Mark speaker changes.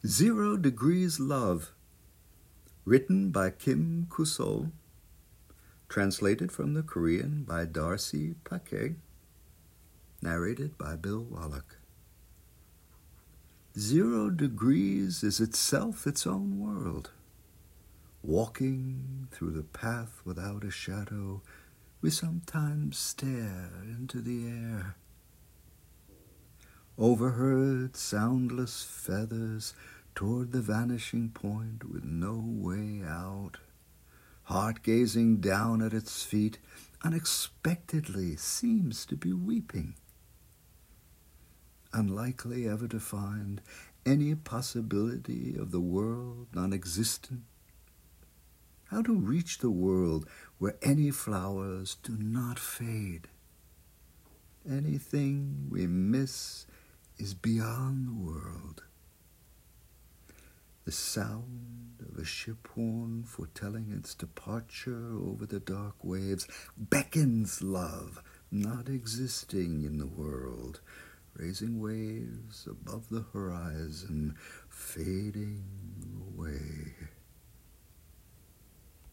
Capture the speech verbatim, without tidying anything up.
Speaker 1: Zero Degrees Love, written by Kim Kusol, translated from the Korean by Darcy Paquet, narrated by Bill Wallach. Zero degrees is itself its own world. Walking through the path without a shadow, we sometimes stare into the air. Overheard soundless feathers toward the vanishing point with no way out. Heart gazing down at its feet unexpectedly seems to be weeping. Unlikely ever to find any possibility of the world non-existent. How to reach the world where any flowers do not fade. Anything we miss is beyond the world. The sound of a ship horn foretelling its departure over the dark waves beckons love, not existing in the world, raising waves above the horizon, fading away.